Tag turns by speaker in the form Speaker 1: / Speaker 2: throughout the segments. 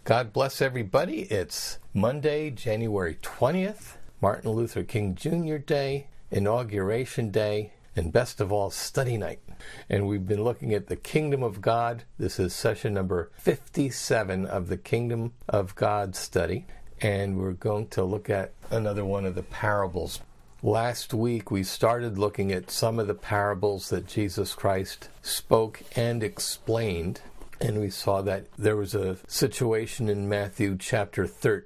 Speaker 1: God bless everybody. It's Monday, January 20th, Martin Luther King Jr. Day, Inauguration Day, and best of all, study night. And we've been looking at the Kingdom of God. This is session number 57 of the Kingdom of God study. And we're going to look at another one of the parables. Last week, we started looking at some of the parables that Jesus Christ spoke and explained. And we saw that there was a situation in Matthew chapter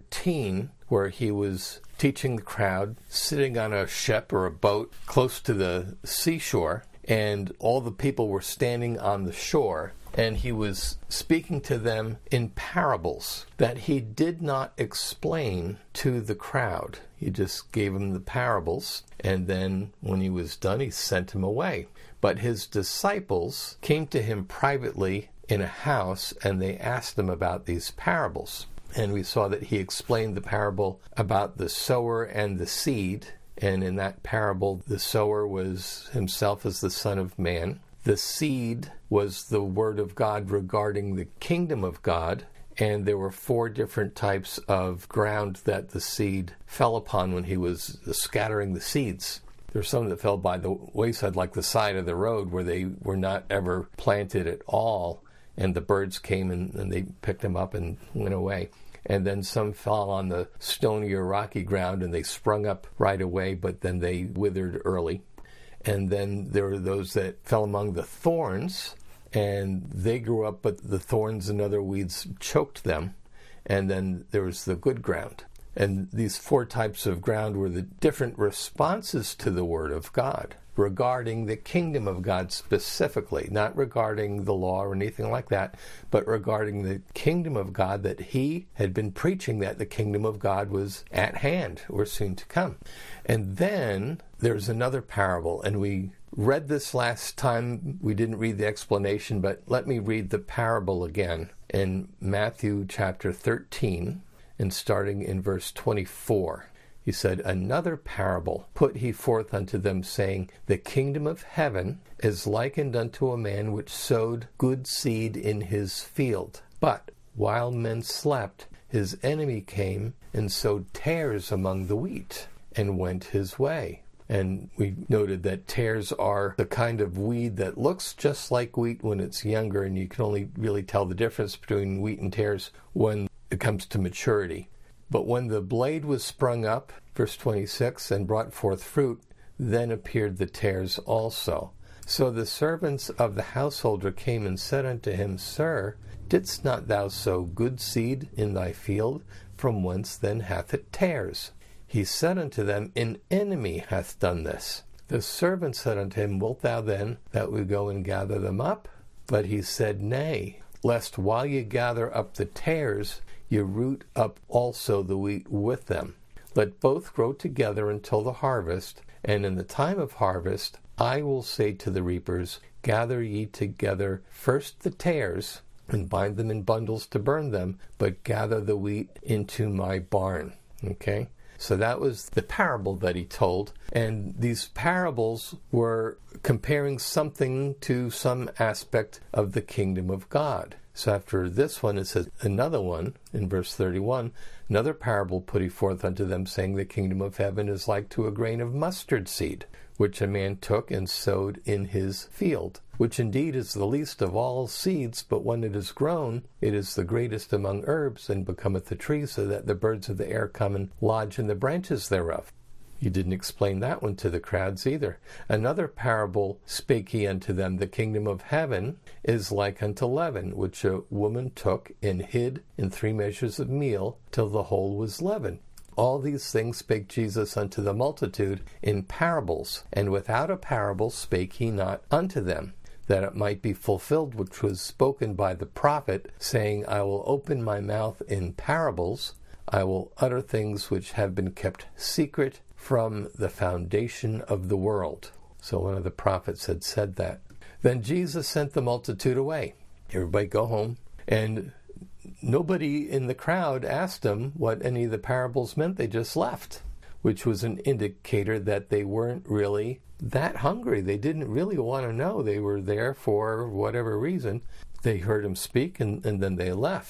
Speaker 1: 13 where he was teaching the crowd, sitting on a ship or a boat close to the seashore, and all the people were standing on the shore, and he was speaking to them in parables that he did not explain to the crowd. He just gave them the parables, and then when he was done, he sent them away. But his disciples came to him privately in a house, and they asked him about these parables. And we saw that he explained the parable about the sower and the seed. And in that parable, the sower was himself as the Son of Man. The seed was the Word of God regarding the kingdom of God. And there were 4 different types of ground that the seed fell upon when he was scattering the seeds. There's some that fell by the wayside, like the side of the road, where they were not ever planted at all. And the birds came and they picked them up and went away. And then some fell on the stony or rocky ground and they sprung up right away, but then they withered early. And then there were those that fell among the thorns, and they grew up, but the thorns and other weeds choked them. And then there was the good ground. And these 4 types of ground were the different responses to the Word of God regarding the kingdom of God specifically, not regarding the law or anything like that, but regarding the kingdom of God, that he had been preaching that the kingdom of God was at hand or soon to come. And then there's another parable, and we read this last time. We didn't read the explanation, but let me read the parable again in Matthew chapter 13 and starting in verse 24. He said, "Another parable put he forth unto them, saying, The kingdom of heaven is likened unto a man which sowed good seed in his field. But while men slept, his enemy came and sowed tares among the wheat, and went his way." And we noted that tares are the kind of weed that looks just like wheat when it's younger, and you can only really tell the difference between wheat and tares when it comes to maturity. But when the blade was sprung up, verse 26, and brought forth fruit, then appeared the tares also. So the servants of the householder came and said unto him, Sir, didst not thou sow good seed in thy field? From whence then hath it tares? He said unto them, An enemy hath done this. The servant said unto him, Wilt thou then that we go and gather them up? But he said, Nay, lest while ye gather up the tares, you root up also the wheat with them. Let both grow together until the harvest, and in the time of harvest I will say to the reapers, Gather ye together first the tares, and bind them in bundles to burn them, but gather the wheat into my barn. Okay? So that was the parable that he told. And these parables were comparing something to some aspect of the kingdom of God. So after this one, it says another one in verse 31, another parable put he forth unto them, saying, The kingdom of heaven is like to a grain of mustard seed, which a man took and sowed in his field, which indeed is the least of all seeds, but when it is grown, it is the greatest among herbs, and becometh a tree, so that the birds of the air come and lodge in the branches thereof. You didn't explain that one to the crowds either. Another parable spake he unto them, The kingdom of heaven is like unto leaven, which a woman took and hid in 3 measures of meal, till the whole was leavened. All these things spake Jesus unto the multitude in parables, and without a parable spake he not unto them, that it might be fulfilled which was spoken by the prophet, saying, I will open my mouth in parables, I will utter things which have been kept secret from the foundation of the world. So one of the prophets had said that. Then Jesus sent the multitude away. Everybody go home. And nobody in the crowd asked him what any of the parables meant. They just left, which was an indicator that they weren't really that hungry. They didn't really want to know. They were there for whatever reason. They heard him speak, and then they left.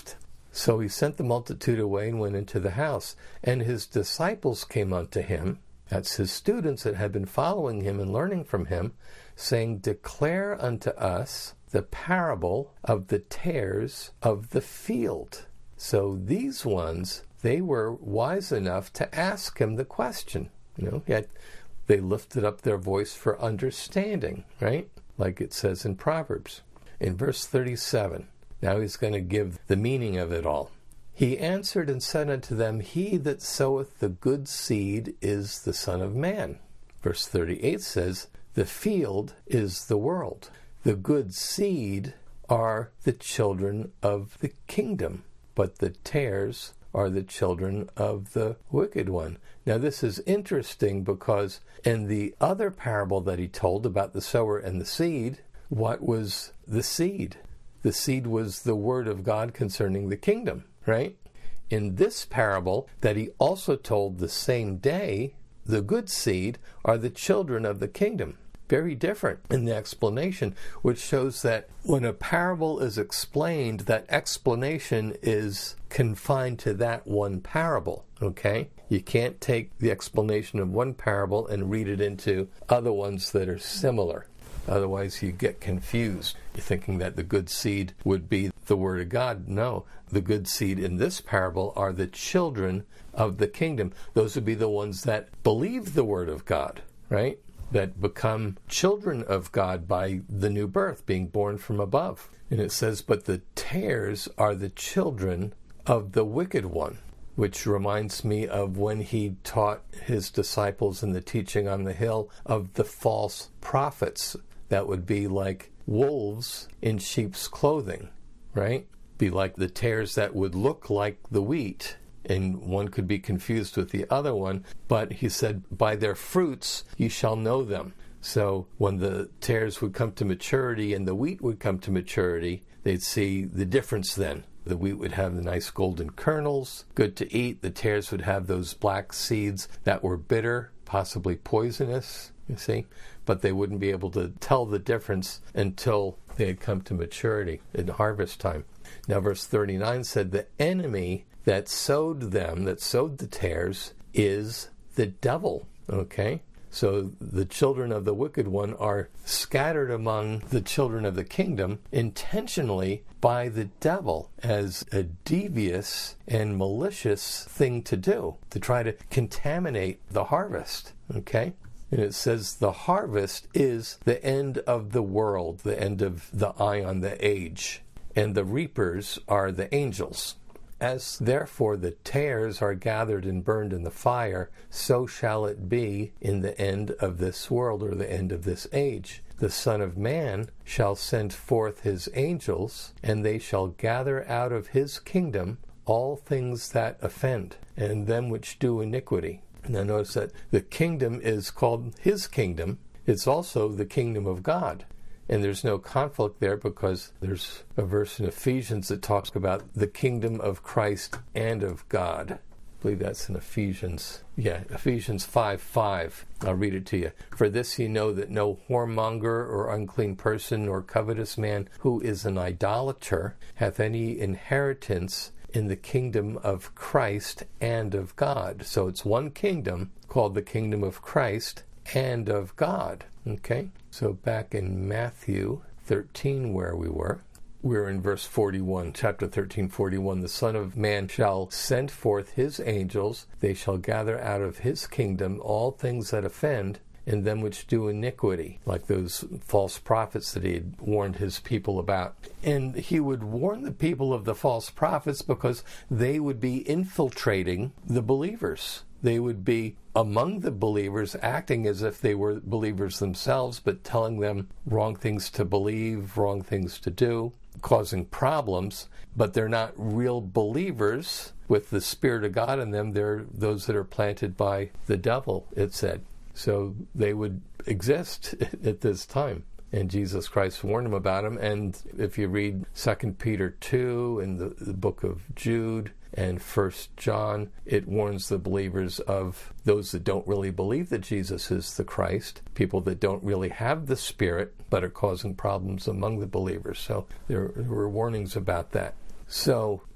Speaker 1: So he sent the multitude away and went into the house. And his disciples came unto him, that's his students that had been following him and learning from him, saying, Declare unto us the parable of the tares of the field. So these ones, they were wise enough to ask him the question. Yet they lifted up their voice for understanding, right? Like it says in Proverbs. In verse 37, now he's going to give the meaning of it all. He answered and said unto them, He that soweth the good seed is the Son of Man. Verse 38 says, The field is the world. The good seed are the children of the kingdom, but the tares are the children of the wicked one. Now this is interesting because in the other parable that he told about the sower and the seed, what was the seed? The seed was the word of God concerning the kingdom, right? In this parable that he also told the same day, the good seed are the children of the kingdom. Very different in the explanation, which shows that when a parable is explained, that explanation is confined to that one parable, okay? You can't take the explanation of one parable and read it into other ones that are similar. Otherwise, you get confused. You're thinking that the good seed would be the Word of God. No, the good seed in this parable are the children of the kingdom. Those would be the ones that believe the Word of God, right? That become children of God by the new birth, being born from above. And it says, but the tares are the children of the wicked one, which reminds me of when he taught his disciples in the teaching on the hill of the false prophets. That would be like wolves in sheep's clothing, right? Be like the tares that would look like the wheat, and one could be confused with the other one, but he said, by their fruits you shall know them. So when the tares would come to maturity and the wheat would come to maturity, they'd see the difference then. The wheat would have the nice golden kernels, good to eat. The tares would have those black seeds that were bitter, possibly poisonous, you see. But they wouldn't be able to tell the difference until they had come to maturity in harvest time. Now verse 39 said, the enemy that sowed them, that sowed the tares, is the devil, okay? So the children of the wicked one are scattered among the children of the kingdom intentionally by the devil as a devious and malicious thing to do, to try to contaminate the harvest, okay? And it says the harvest is the end of the world, the end of the aion, the age, and the reapers are the angels. As therefore the tares are gathered and burned in the fire, so shall it be in the end of this world, or the end of this age. The Son of Man shall send forth his angels, and they shall gather out of his kingdom all things that offend, and them which do iniquity. Now notice that the kingdom is called his kingdom. It's also the kingdom of God. And there's no conflict there because there's a verse in Ephesians that talks about the kingdom of Christ and of God. I believe that's in Ephesians. Yeah, Ephesians 5:5. I'll read it to you. For this ye know that no whoremonger or unclean person or covetous man who is an idolater hath any inheritance in the kingdom of Christ and of God. So it's one kingdom called the kingdom of Christ and of God. Okay? So back in Matthew 13 where we're in verse 41, chapter 13, 41. The Son of Man shall send forth his angels. They shall gather out of his kingdom all things that offend, and them which do iniquity, like those false prophets that he had warned his people about. And he would warn the people of the false prophets because they would be infiltrating the believers. They would be among the believers, acting as if they were believers themselves, but telling them wrong things to believe, wrong things to do, causing problems. But they're not real believers with the Spirit of God in them. They're those that are planted by the devil, it said. So they would exist at this time. And Jesus Christ warned them about them. And if you read 2 Peter 2 and the book of Jude and 1 John, it warns the believers of those that don't really believe that Jesus is the Christ, people that don't really have the Spirit but are causing problems among the believers. So there were warnings about that. So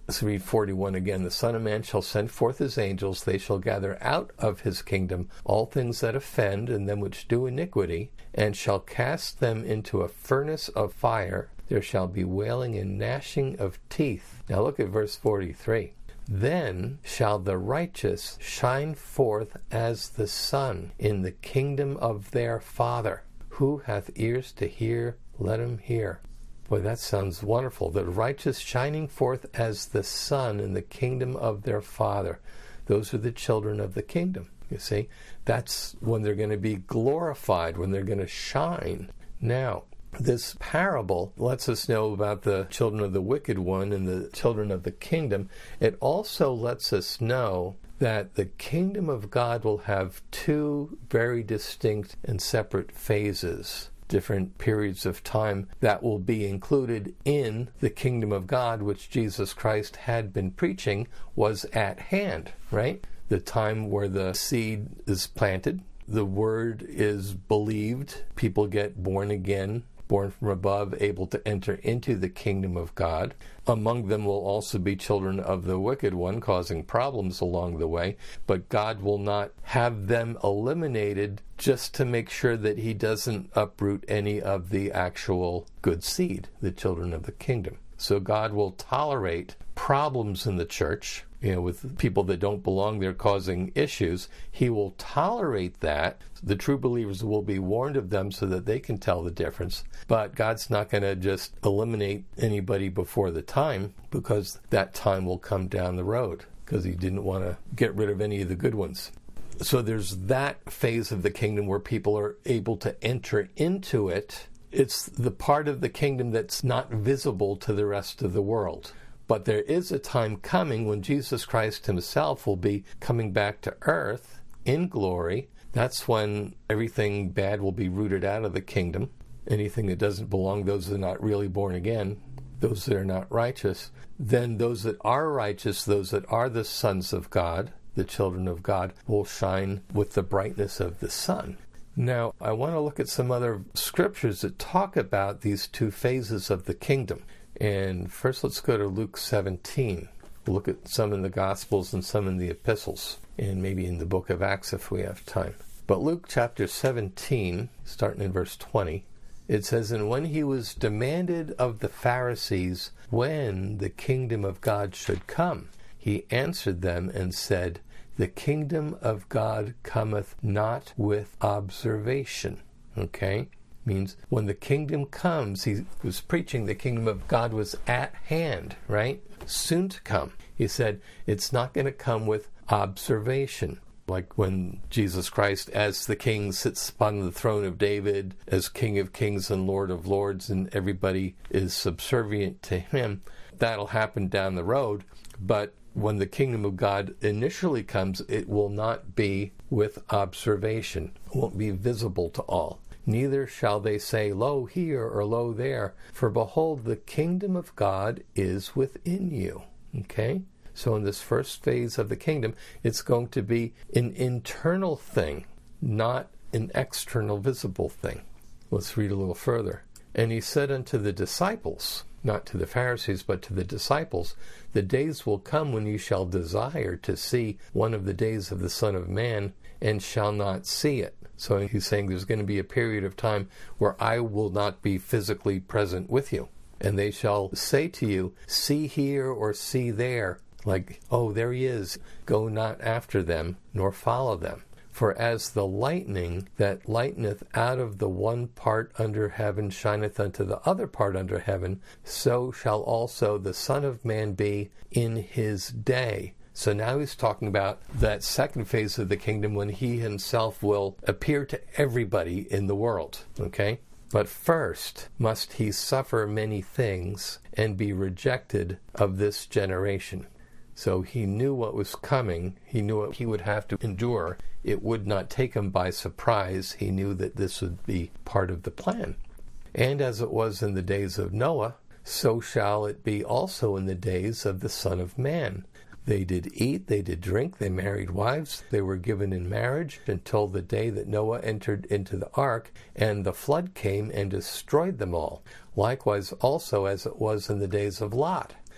Speaker 1: Let's read 41 again. The Son of Man shall send forth his angels. They shall gather out of his kingdom all things that offend and them which do iniquity, and shall cast them into a furnace of fire. There shall be wailing and gnashing of teeth. Now look at verse 43. Then shall the righteous shine forth as the sun in the kingdom of their Father. Who hath ears to hear, let him hear. Boy, that sounds wonderful. The righteous shining forth as the sun in the kingdom of their Father. Those are the children of the kingdom. You see, that's when they're going to be glorified, when they're going to shine. Now, this parable lets us know about the children of the wicked one and the children of the kingdom. It also lets us know that the kingdom of God will have two very distinct and separate phases, different periods of time that will be included in the kingdom of God, which Jesus Christ had been preaching was at hand, right? The time where the seed is planted, the word is believed, people get born again, born from above, able to enter into the kingdom of God. Among them will also be children of the wicked one, causing problems along the way, but God will not have them eliminated just to make sure that he doesn't uproot any of the actual good seed, the children of the kingdom. So God will tolerate problems in the church, with people that don't belong there causing issues. He will tolerate that. The true believers will be warned of them so that they can tell the difference. But God's not going to just eliminate anybody before the time, because that time will come down the road, because he didn't want to get rid of any of the good ones. So there's that phase of the kingdom where people are able to enter into it. It's the part of the kingdom that's not visible to the rest of the world. But there is a time coming when Jesus Christ himself will be coming back to earth in glory. That's when everything bad will be rooted out of the kingdom. Anything that doesn't belong, those that are not really born again, those that are not righteous. Then those that are righteous, those that are the sons of God, the children of God, will shine with the brightness of the sun. Now, I want to look at some other scriptures that talk about these two phases of the kingdom. And first, let's go to Luke 17. We'll look at some in the Gospels and some in the epistles, and maybe in the book of Acts if we have time. But Luke chapter 17, starting in verse 20, it says, "And when he was demanded of the Pharisees when the kingdom of God should come, he answered them and said, The kingdom of God cometh not with observation." Okay? Means when the kingdom comes, he was preaching the kingdom of God was at hand, right? Soon to come. He said it's not going to come with observation. Like when Jesus Christ, as the king, sits upon the throne of David, as King of Kings and Lord of Lords, and everybody is subservient to him. That'll happen down the road. But when the kingdom of God initially comes, it will not be with observation. It won't be visible to all. Neither shall they say, Lo here or lo there, for behold, the kingdom of God is within you. Okay? So in this first phase of the kingdom, it's going to be an internal thing, not an external visible thing. Let's read a little further. "And he said unto the disciples," not to the Pharisees, but to the disciples, "The days will come when you shall desire to see one of the days of the Son of Man, and shall not see it." So he's saying there's going to be a period of time where I will not be physically present with you. "And they shall say to you, See here or see there." Like, oh, there he is. "Go not after them, nor follow them. For as the lightning that lighteneth out of the one part under heaven shineth unto the other part under heaven, so shall also the Son of Man be in his day." So now he's talking about that second phase of the kingdom when he himself will appear to everybody in the world, okay? "But first must he suffer many things and be rejected of this generation." So he knew what was coming. He knew what he would have to endure. It would not take him by surprise. He knew that this would be part of the plan. "And as it was in the days of Noah, so shall it be also in the days of the Son of Man. They did eat, they did drink, they married wives, they were given in marriage until the day that Noah entered into the ark, and the flood came and destroyed them all. Likewise also as it was in the days of Lot.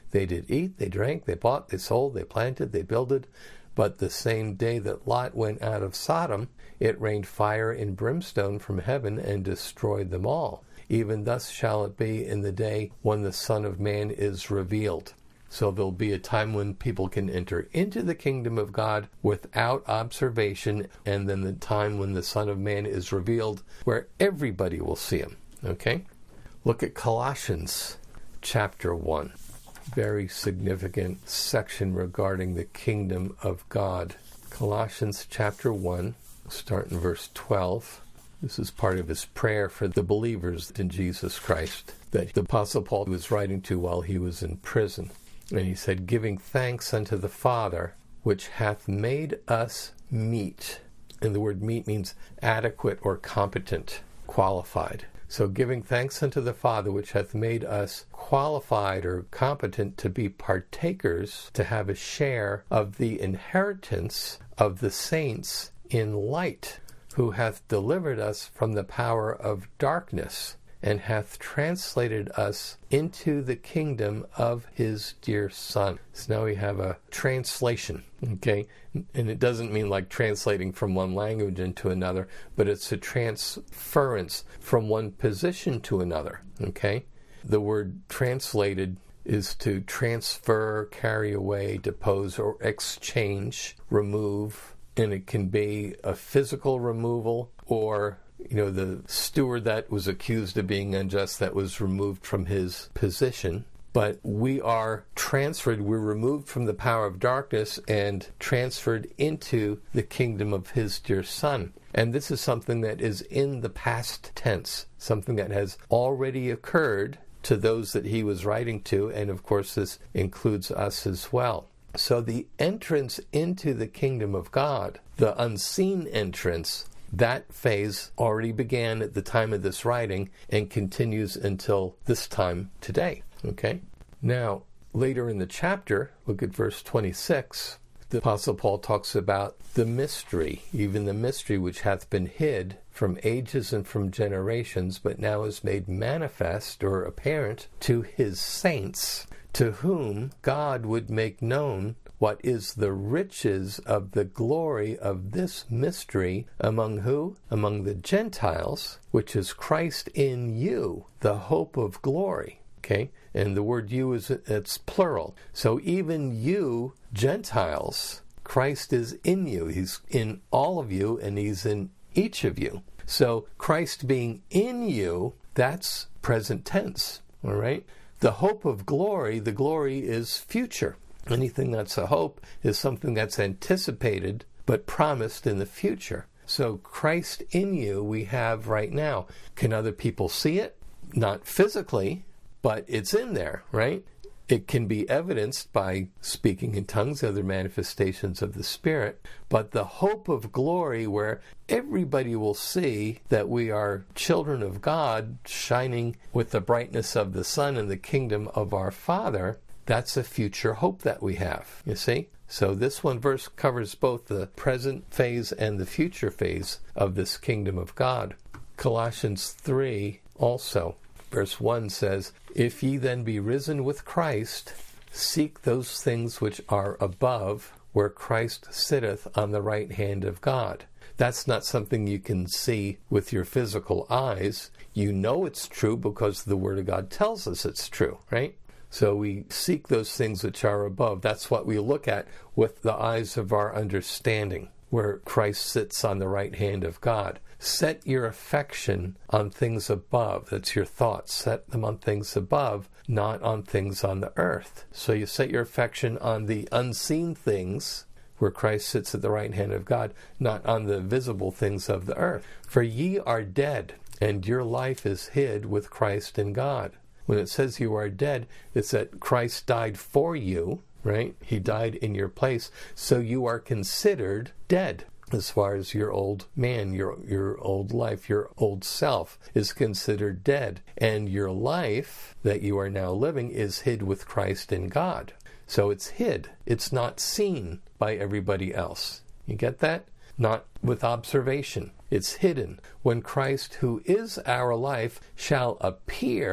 Speaker 1: They did eat, they drank, they bought, they sold, they planted, they builded. But the same day that Lot went out of Sodom, it rained fire and brimstone from heaven and destroyed them all. Even thus shall it be in the day when the Son of Man is revealed. So there'll be a time when people can enter into the kingdom of God without observation, and then the time when the Son of Man is revealed, where everybody will see him. Okay? Look at Colossians chapter 1. Very significant section regarding the kingdom of God. Colossians chapter 1, start in verse 12. This is part of his prayer for the believers in Jesus Christ that the Apostle Paul was writing to while he was in prison. And he said, giving thanks unto the Father, which hath made us meet. And the word meet means adequate or competent, qualified. So giving thanks unto the Father, which hath made us qualified or competent to be partakers, to have a share of the inheritance of the saints in light, who hath delivered us from the power of darkness, and hath translated us into the kingdom of his dear Son. So now we have a translation, okay? And it doesn't mean like translating from one language into another, but it's a transference from one position to another, okay? The word translated is to transfer, carry away, depose, or exchange, remove. And it can be a physical removal, or the steward that was accused of being unjust that was removed from his position. But we are transferred, we're removed from the power of darkness and transferred into the kingdom of his dear Son. And this is something that is in the past tense, something that has already occurred to those that he was writing to, and of course this includes us as well. So the entrance into the kingdom of God, the unseen entrance, that phase already began at the time of this writing and continues until this time today. Okay? Now, later in the chapter, look at verse 26. The Apostle Paul talks about the mystery, even the mystery which hath been hid from ages and from generations, but now is made manifest or apparent to his saints, to whom God would make known what is the riches of the glory of this mystery among who? Among the Gentiles, which is Christ in you, the hope of glory. Okay? And the word you it's plural. So even you, Gentiles, Christ is in you. He's in all of you, and he's in each of you. So Christ being in you, that's present tense. All right? The hope of glory, the glory is future. Anything that's a hope is something that's anticipated but promised in the future. So Christ in you we have right now. Can other people see it? Not physically, but it's in there, right? It can be evidenced by speaking in tongues, other manifestations of the Spirit. But the hope of glory, where everybody will see that we are children of God, shining with the brightness of the sun in the kingdom of our Father, that's a future hope that we have, you see? So this one verse covers both the present phase and the future phase of this kingdom of God. Colossians 3 also, verse 1 says, if ye then be risen with Christ, seek those things which are above, where Christ sitteth on the right hand of God. That's not something you can see with your physical eyes. You know it's true because the Word of God tells us it's true, right? So we seek those things which are above. That's what we look at with the eyes of our understanding, where Christ sits on the right hand of God. Set your affection on things above. That's your thoughts. Set them on things above, not on things on the earth. So you set your affection on the unseen things, where Christ sits at the right hand of God, not on the visible things of the earth. For ye are dead, and your life is hid with Christ in God. When it says you are dead, it's that Christ died for you, right? He died in your place, so you are considered dead. As far as your old man, your old life, your old self is considered dead. And your life that you are now living is hid with Christ in God. So it's hid. It's not seen by everybody else. You get that? Not with observation. It's hidden. When Christ, who is our life, shall appear,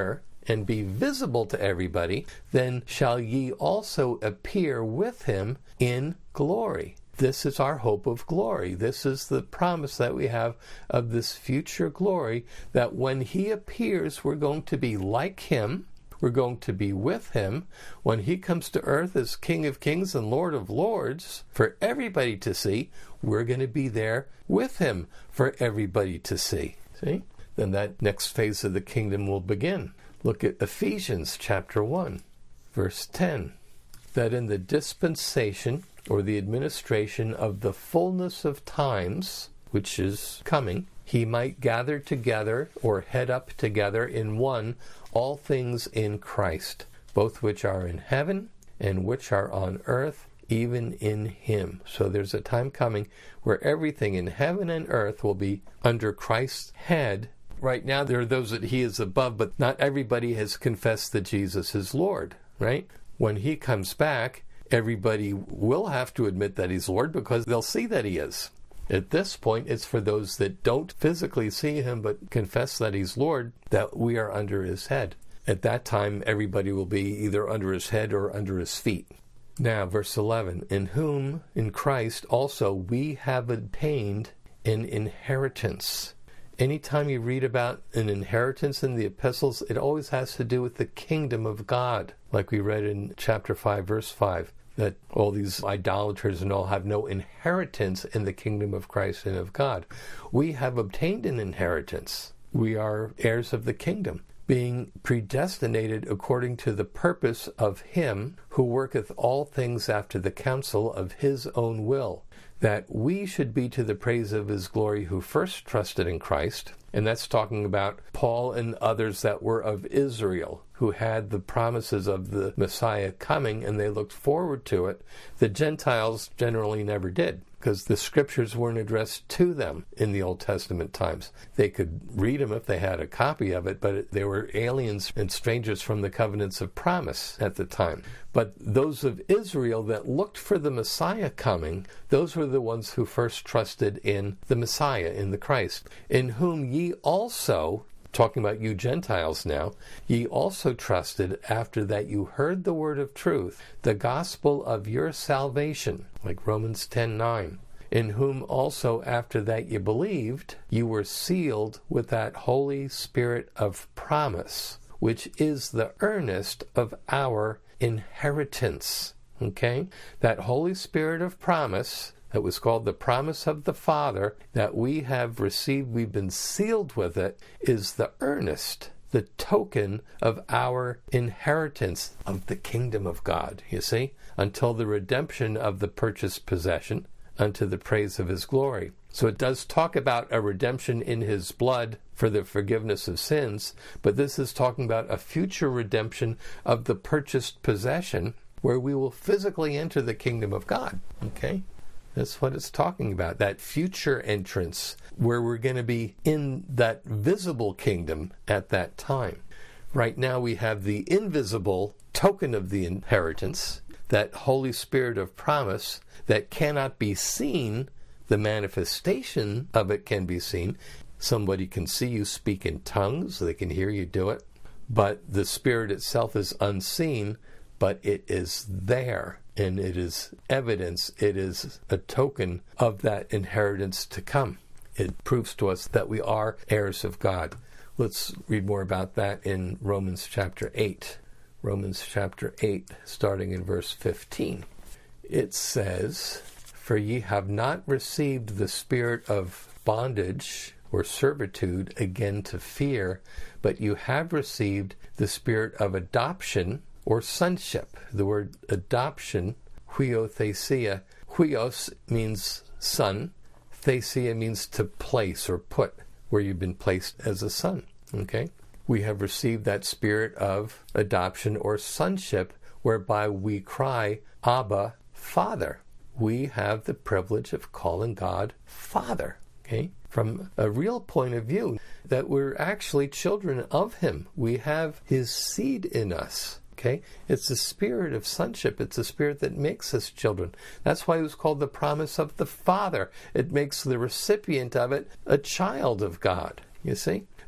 Speaker 1: and be visible to everybody, then shall ye also appear with him in glory. This is our hope of glory. This is the promise that we have of this future glory, that when he appears, we're going to be like him. We're going to be with him when he comes to earth as King of Kings and Lord of Lords for everybody to see. We're going to be there with him for everybody to see. See? Then that next phase of the kingdom will begin. Look at Ephesians chapter 1, verse 10. That in the dispensation or the administration of the fullness of times, which is coming, he might gather together or head up together in one all things in Christ, both which are in heaven and which are on earth, even in him. So there's a time coming where everything in heaven and earth will be under Christ's head. Right now there are those that he is above, but not everybody has confessed that Jesus is Lord, right? When he comes back, everybody will have to admit that he's Lord because they'll see that he is. At this point, it's for those that don't physically see him but confess that he's Lord, that we are under his head. At that time, everybody will be either under his head or under his feet. Now, verse 11, in whom, in Christ, also we have obtained an inheritance. Anytime you read about an inheritance in the epistles, it always has to do with the kingdom of God, like we read in chapter 5, verse 5. That all these idolaters and all have no inheritance in the kingdom of Christ and of God. We have obtained an inheritance. We are heirs of the kingdom, being predestinated according to the purpose of him who worketh all things after the counsel of his own will, that we should be to the praise of his glory who first trusted in Christ. And that's talking about Paul and others that were of Israel, who had the promises of the Messiah coming, and they looked forward to it. The Gentiles generally never did, because the scriptures weren't addressed to them in the Old Testament times. They could read them if they had a copy of it, but they were aliens and strangers from the covenants of promise at the time. But those of Israel that looked for the Messiah coming, those were the ones who first trusted in the Messiah, in the Christ, in whom ye also, talking about you Gentiles now, ye also trusted after that you heard the word of truth, the gospel of your salvation, like Romans 10:9, in whom also after that ye believed, you were sealed with that Holy Spirit of promise, which is the earnest of our inheritance. Okay? That Holy Spirit of promise, that was called the promise of the Father, that we have received, we've been sealed with it, is the earnest, the token of our inheritance of the kingdom of God, you see, until the redemption of the purchased possession, unto the praise of his glory. So it does talk about a redemption in his blood for the forgiveness of sins, but this is talking about a future redemption of the purchased possession where we will physically enter the kingdom of God. Okay? That's what it's talking about, that future entrance where we're going to be in that visible kingdom at that time. Right now we have the invisible token of the inheritance, that Holy Spirit of promise that cannot be seen. The manifestation of it can be seen. Somebody can see you speak in tongues, they can hear you do it, but the Spirit itself is unseen, but it is there, and it is evidence, it is a token of that inheritance to come. It proves to us that we are heirs of God. Let's read more about that in Romans chapter 8. Romans chapter 8, starting in verse 15. It says, for ye have not received the spirit of bondage or servitude again to fear, but you have received the spirit of adoption or sonship. The word adoption, huiothesia. Huios means son. Thesia means to place or put, where you've been placed as a son. Okay? We have received that spirit of adoption or sonship, whereby we cry, Abba, Father. We have the privilege of calling God Father, okay? From a real point of view, that we're actually children of him. We have his seed in us, okay? It's the spirit of sonship. It's the spirit that makes us children. That's why it was called the promise of the Father. It makes the recipient of it a child of God, you see?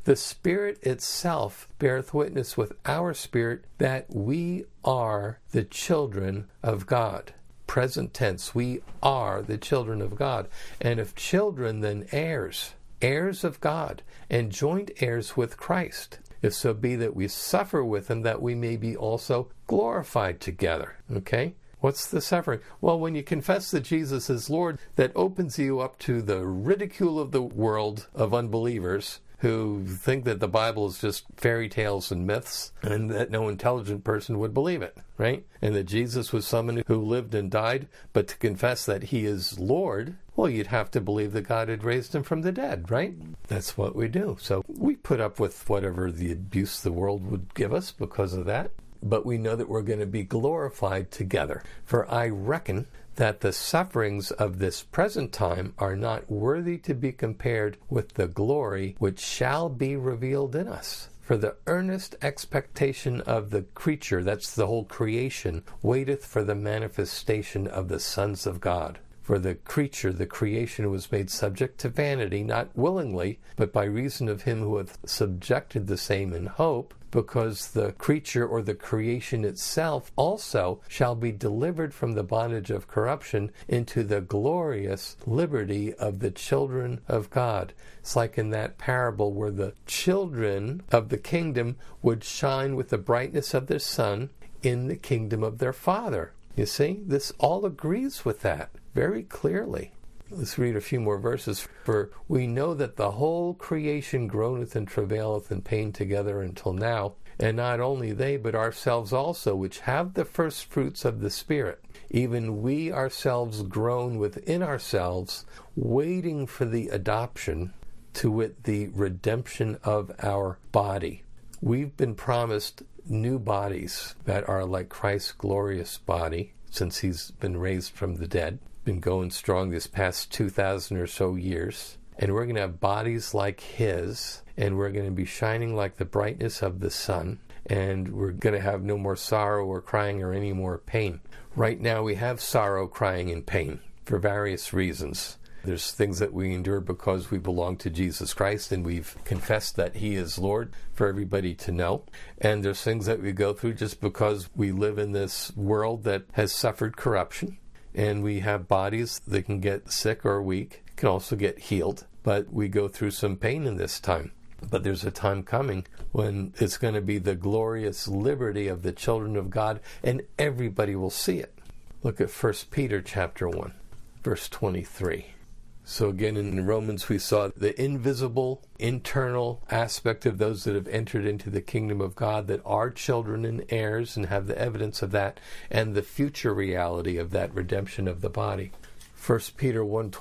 Speaker 1: The Spirit itself beareth witness with our spirit that we are the children of God. Present tense, we are the children of God. And if children, then heirs, heirs of God, and joint heirs with Christ. If so be that we suffer with him, that we may be also glorified together. Okay? What's the suffering? Well, when you confess that Jesus is Lord, that opens you up to the ridicule of the world of unbelievers who think that the Bible is just fairy tales and myths, and that no intelligent person would believe it, right? And that Jesus was someone who lived and died, but to confess that he is Lord, well, you'd have to believe that God had raised him from the dead, right? That's what we do. So we put up with whatever the abuse the world would give us because of that, but we know that we're going to be glorified together. For I reckon that the sufferings of this present time are not worthy to be compared with the glory which shall be revealed in us. For the earnest expectation of the creature, that's the whole creation, waiteth for the manifestation of the sons of God. For the creature, the creation, was made subject to vanity, not willingly, but by reason of him who hath subjected the same in hope, because the creature or the creation itself also shall be delivered from the bondage of corruption into the glorious liberty of the children of God. It's like in that parable where the children of the kingdom would shine with the brightness of the sun in the kingdom of their Father. You see, this all agrees with that very clearly. Let's read a few more verses. For we know that the whole creation groaneth and travaileth in pain together until now, and not only they, but ourselves also, which have the first fruits of the Spirit. Even we ourselves groan within ourselves, waiting for the adoption, to wit, the redemption of our body. We've been promised new bodies that are like Christ's glorious body, since he's been raised from the dead. Been going strong this past 2,000 or so years, and we're going to have bodies like his, and we're going to be shining like the brightness of the sun, and we're going to have no more sorrow or crying or any more pain. Right now we have sorrow, crying, and pain for various reasons. There's things that we endure because we belong to Jesus Christ and we've confessed that he is Lord for everybody to know. And there's things that we go through just because we live in this world that has suffered corruption. And we have bodies that can get sick or weak, can also get healed. But we go through some pain in this time. But there's a time coming when it's going to be the glorious liberty of the children of God, and everybody will see it. Look at 1 Peter chapter 1, verse 23. So again, in Romans, we saw the invisible, internal aspect of those that have entered into the kingdom of God, that are children and heirs and have the evidence of that, and the future reality of that redemption of the body. 1 Peter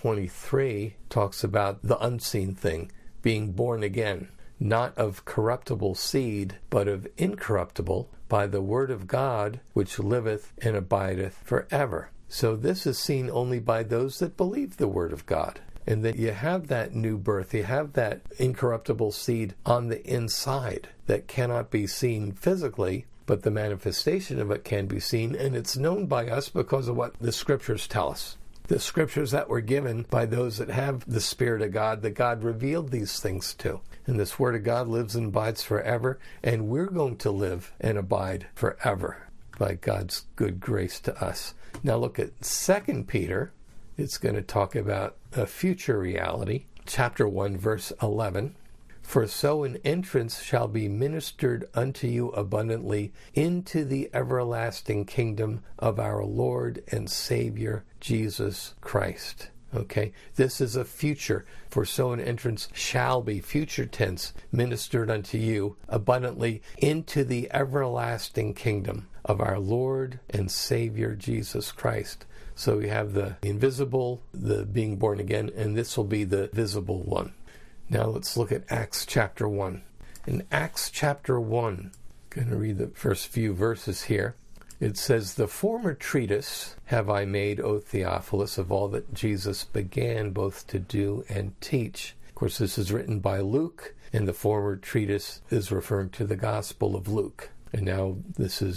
Speaker 1: 1:23 talks about the unseen thing, being born again, not of corruptible seed, but of incorruptible, by the word of God, which liveth and abideth forever. So this is seen only by those that believe the word of God. And that you have that new birth, you have that incorruptible seed on the inside that cannot be seen physically, but the manifestation of it can be seen, and it's known by us because of what the scriptures tell us. The scriptures that were given by those that have the Spirit of God, that God revealed these things to. And this word of God lives and abides forever, and we're going to live and abide forever by God's good grace to us. Now look at 2 Peter. It's going to talk about a future reality. Chapter 1, verse 11. For so an entrance shall be ministered unto you abundantly into the everlasting kingdom of our Lord and Savior, Jesus Christ. Okay, this is a future. For so an entrance shall be, future tense, ministered unto you abundantly into the everlasting kingdom of our Lord and Savior Jesus Christ. So we have the invisible, the being born again, and this will be the visible one. Now let's look at Acts chapter 1. In Acts chapter 1, I'm going to read the first few verses here. It says, The former treatise have I made, O Theophilus, of all that Jesus began both to do and teach. Of course, this is written by Luke, and the former treatise is referring to the Gospel of Luke. And now this is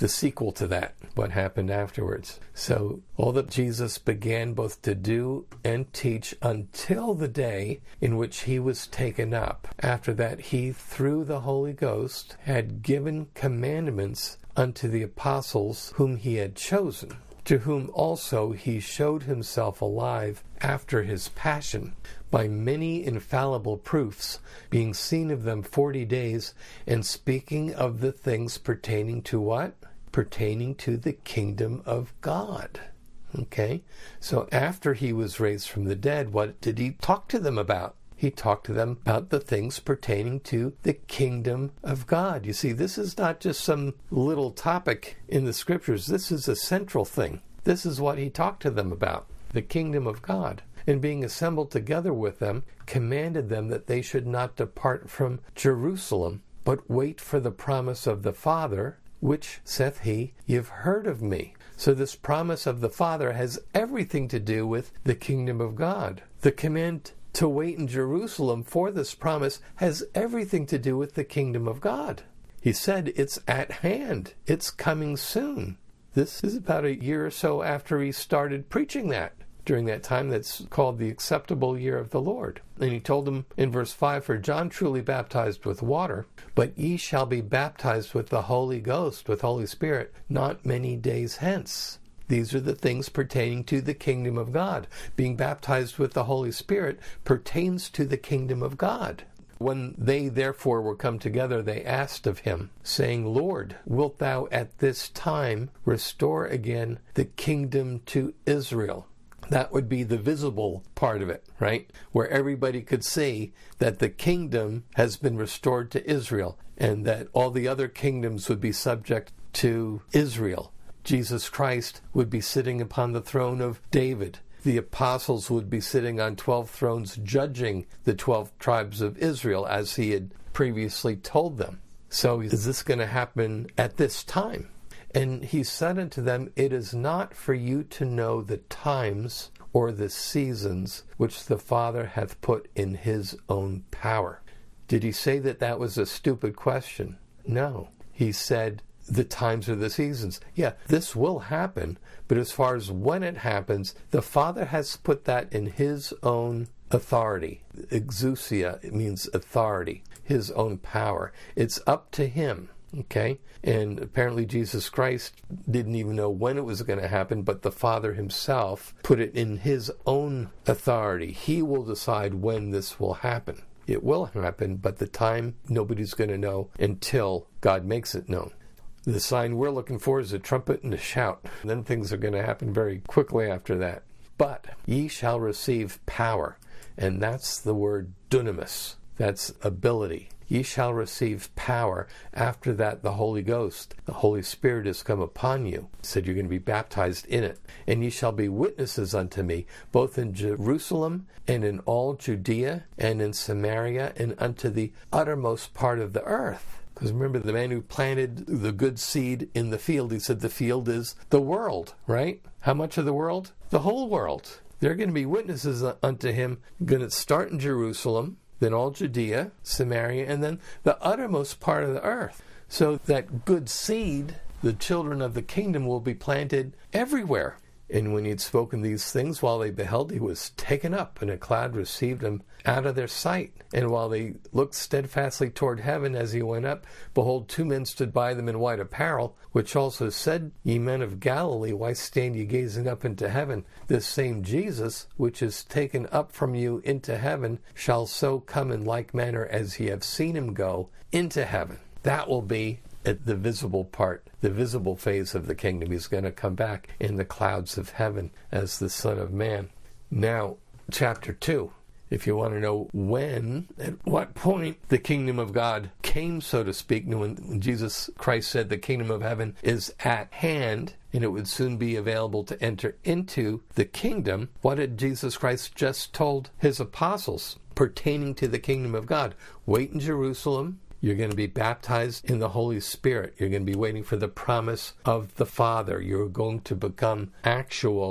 Speaker 1: the sequel to that, what happened afterwards. So all that Jesus began both to do and teach until the day in which he was taken up. After that, he, through the Holy Ghost, had given commandments unto the apostles whom he had chosen, to whom also he showed himself alive after his passion, by many infallible proofs, being seen of them 40 days, and speaking of the things pertaining to what? Pertaining to the kingdom of God. Okay? So after he was raised from the dead, what did he talk to them about? He talked to them about the things pertaining to the kingdom of God. You see, this is not just some little topic in the scriptures. This is a central thing. This is what he talked to them about, the kingdom of God. And being assembled together with them, commanded them that they should not depart from Jerusalem, but wait for the promise of the Father, which, saith he, you've heard of me. So this promise of the Father has everything to do with the kingdom of God. The command to wait in Jerusalem for this promise has everything to do with the kingdom of God. He said it's at hand. It's coming soon. This is about a year or so after he started preaching that, during that time that's called the acceptable year of the Lord. And he told them in verse 5, for John truly baptized with water, but ye shall be baptized with the Holy Ghost, with Holy Spirit, not many days hence. These are the things pertaining to the kingdom of God. Being baptized with the Holy Spirit pertains to the kingdom of God. When they therefore were come together, they asked of him, saying, Lord, wilt thou at this time restore again the kingdom to Israel? That would be the visible part of it, right? Where everybody could see that the kingdom has been restored to Israel and that all the other kingdoms would be subject to Israel. Jesus Christ would be sitting upon the throne of David. The apostles would be sitting on 12 thrones judging the 12 tribes of Israel as he had previously told them. So is this going to happen at this time? And he said unto them, it is not for you to know the times or the seasons which the Father hath put in his own power. Did he say that that was a stupid question? No. He said, the times or the seasons. Yeah, this will happen, but as far as when it happens, the Father has put that in his own authority. Exousia, it means authority, his own power. It's up to him, okay? And apparently Jesus Christ didn't even know when it was going to happen, but the Father himself put it in his own authority. He will decide when this will happen. It will happen, but the time nobody's going to know until God makes it known. The sign we're looking for is a trumpet and a shout. And then things are going to happen very quickly after that. But ye shall receive power. And that's the word dunamis. That's ability. Ye shall receive power. After that, the Holy Ghost, the Holy Spirit is come upon you. It said you're going to be baptized in it. And ye shall be witnesses unto me, both in Jerusalem and in all Judea and in Samaria and unto the uttermost part of the earth. Because remember, the man who planted the good seed in the field, he said the field is the world, right? How much of the world? The whole world. They're going to be witnesses unto him. Going to start in Jerusalem, then all Judea, Samaria, and then the uttermost part of the earth. So that good seed, the children of the kingdom, will be planted everywhere. And when he had spoken these things, while they beheld, he was taken up, and a cloud received him out of their sight. And while they looked steadfastly toward heaven as he went up, behold, 2 men stood by them in white apparel, which also said, Ye men of Galilee, why stand ye gazing up into heaven? This same Jesus, which is taken up from you into heaven, shall so come in like manner as ye have seen him go into heaven. That will be at the visible part, the visible phase of the kingdom. He's going to come back in the clouds of heaven as the Son of Man. Now, chapter 2. If you want to know when, at what point the kingdom of God came, so to speak, when Jesus Christ said the kingdom of heaven is at hand and it would soon be available to enter into the kingdom, what had Jesus Christ just told his apostles pertaining to the kingdom of God? Wait in Jerusalem. You're going to be baptized in the Holy Spirit. You're going to be waiting for the promise of the Father. You're going to become actual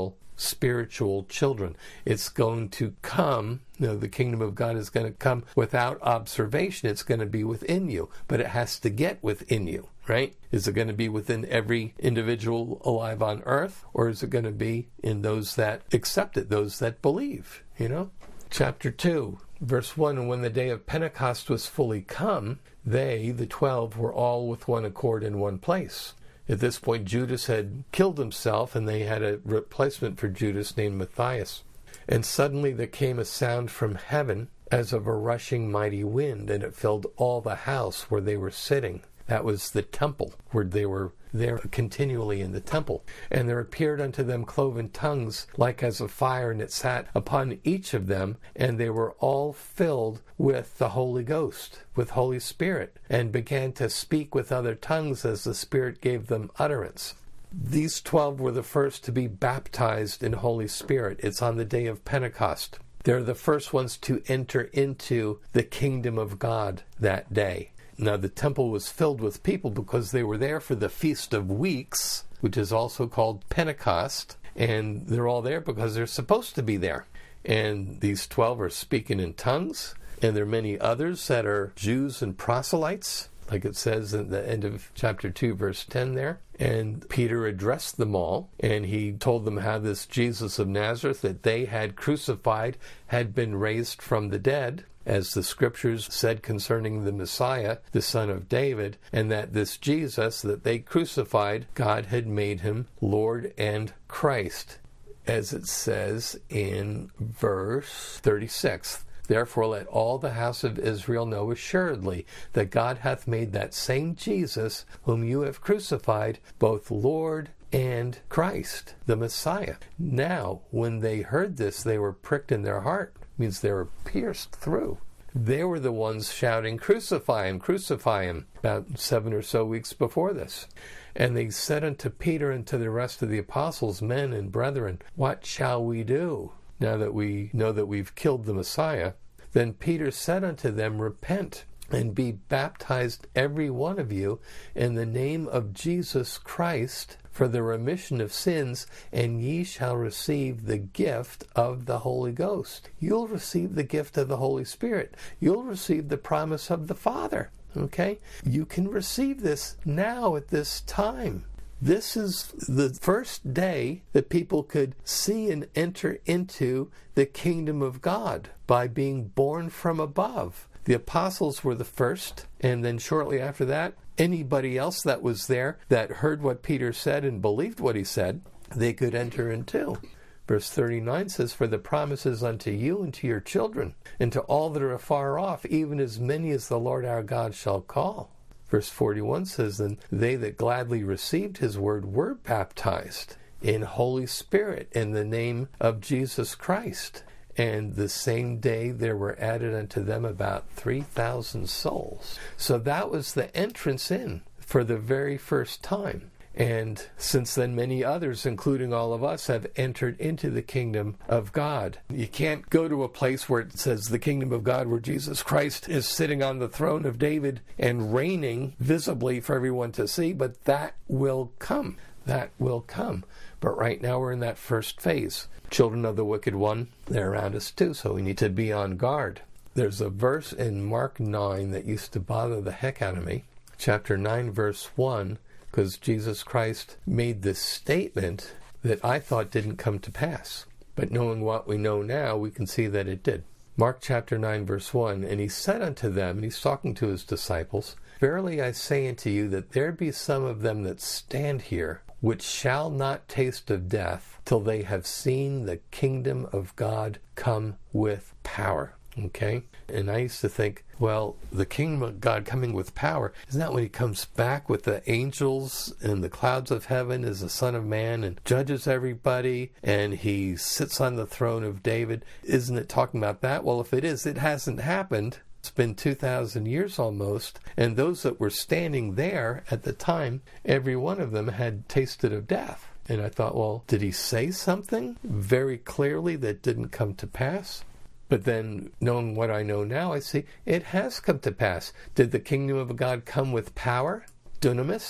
Speaker 1: spiritual children. It's going to come, the kingdom of God is going to come without observation. It's going to be within you, but it has to get within you, right? Is it going to be within every individual alive on earth, or is it going to be in those that accept it, those that believe, Chapter 2, verse 1, and when the day of Pentecost was fully come, they, the 12, were all with one accord in one place. At this point, Judas had killed himself, and they had a replacement for Judas named Matthias. And suddenly there came a sound from heaven as of a rushing mighty wind, and it filled all the house where they were sitting. That was the temple, where they were there continually in the temple. And there appeared unto them cloven tongues like as of fire, and it sat upon each of them, and they were all filled with the Holy Ghost, with Holy Spirit, and began to speak with other tongues as the Spirit gave them utterance. These 12 were the first to be baptized in Holy Spirit. It's on the day of Pentecost. They're the first ones to enter into the kingdom of God that day. Now, the temple was filled with people because they were there for the Feast of Weeks, which is also called Pentecost, and they're all there because they're supposed to be there. And these 12 are speaking in tongues, and there are many others that are Jews and proselytes, like it says in the end of chapter 2, verse 10 there. And Peter addressed them all, and he told them how this Jesus of Nazareth that they had crucified had been raised from the dead, as the scriptures said concerning the Messiah, the son of David, and that this Jesus that they crucified, God had made him Lord and Christ, as it says in verse 36. Therefore let all the house of Israel know assuredly that God hath made that same Jesus whom you have crucified both Lord and Christ, the Messiah. Now, when they heard this, they were pricked in their heart. Means they were pierced through. They were the ones shouting, crucify him, crucify him, about 7 or so weeks before this. And they said unto Peter and to the rest of the apostles, men and brethren, what shall we do, now that we know that we've killed the Messiah? Then Peter said unto them, repent, and be baptized every one of you in the name of Jesus Christ for the remission of sins, and ye shall receive the gift of the Holy Ghost. You'll receive the gift of the Holy Spirit. You'll receive the promise of the Father. Okay? You can receive this now at this time. This is the first day that people could see and enter into the kingdom of God by being born from above. The apostles were the first, and then shortly after that, anybody else that was there that heard what Peter said and believed what he said, they could enter into. Verse 39 says, for the promises unto you and to your children, and to all that are afar off, even as many as the Lord our God shall call. Verse 41 says, then they that gladly received his word were baptized in Holy Spirit in the name of Jesus Christ. And the same day there were added unto them about 3,000 souls. So that was the entrance in for the very first time. And since then, many others, including all of us, have entered into the kingdom of God. You can't go to a place where it says the kingdom of God, where Jesus Christ is sitting on the throne of David and reigning visibly for everyone to see, but that will come. That will come. But right now we're in that first phase. Children of the wicked one, they're around us too, so we need to be on guard. There's a verse in Mark 9 that used to bother the heck out of me. Chapter 9, verse 1, because Jesus Christ made this statement that I thought didn't come to pass. But knowing what we know now, we can see that it did. Mark chapter 9, verse 1, and he said unto them, and he's talking to his disciples, verily I say unto you that there be some of them that stand here, which shall not taste of death till they have seen the kingdom of God come with power. Okay? And I used to think, well, the kingdom of God coming with power, isn't that when he comes back with the angels and the clouds of heaven as the Son of Man and judges everybody and he sits on the throne of David? Isn't it talking about that? Well, if it is, it hasn't happened. It's been 2,000 years almost, and those that were standing there at the time, every one of them had tasted of death. And I thought, well, did he say something very clearly that didn't come to pass? But then, knowing what I know now, I see it has come to pass. Did the kingdom of God come with power? Dunamis?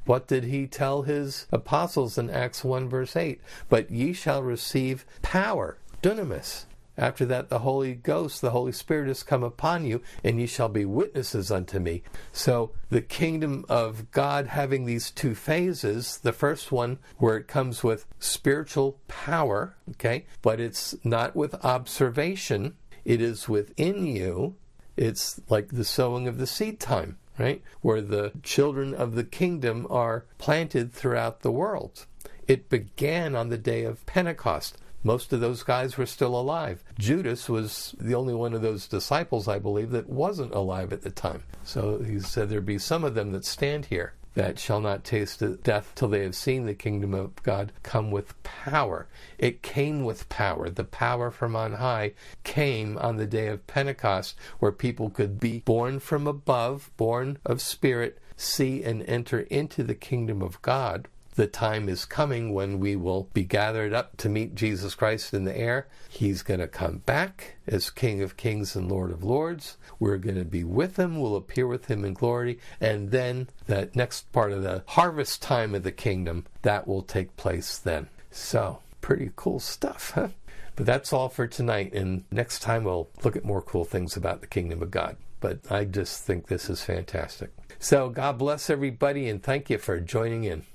Speaker 1: What did he tell his apostles in Acts 1 verse 8? But ye shall receive power, dunamis. After that, the Holy Ghost, the Holy Spirit is come upon you, and ye shall be witnesses unto me. So the kingdom of God having these two phases, the first one where it comes with spiritual power, okay, but it's not with observation, it is within you. It's like the sowing of the seed time, right? Where the children of the kingdom are planted throughout the world. It began on the day of Pentecost. Most of those guys were still alive. Judas was the only one of those disciples, I believe, that wasn't alive at the time. So he said there be some of them that stand here that shall not taste death till they have seen the kingdom of God come with power. It came with power. The power from on high came on the day of Pentecost, where people could be born from above, born of spirit, see and enter into the kingdom of God. The time is coming when we will be gathered up to meet Jesus Christ in the air. He's going to come back as King of Kings and Lord of Lords. We're going to be with him. We'll appear with him in glory. And then that next part of the harvest time of the kingdom, that will take place then. So, pretty cool stuff, huh? But that's all for tonight. And next time we'll look at more cool things about the kingdom of God. But I just think this is fantastic. So God bless everybody, and thank you for joining in.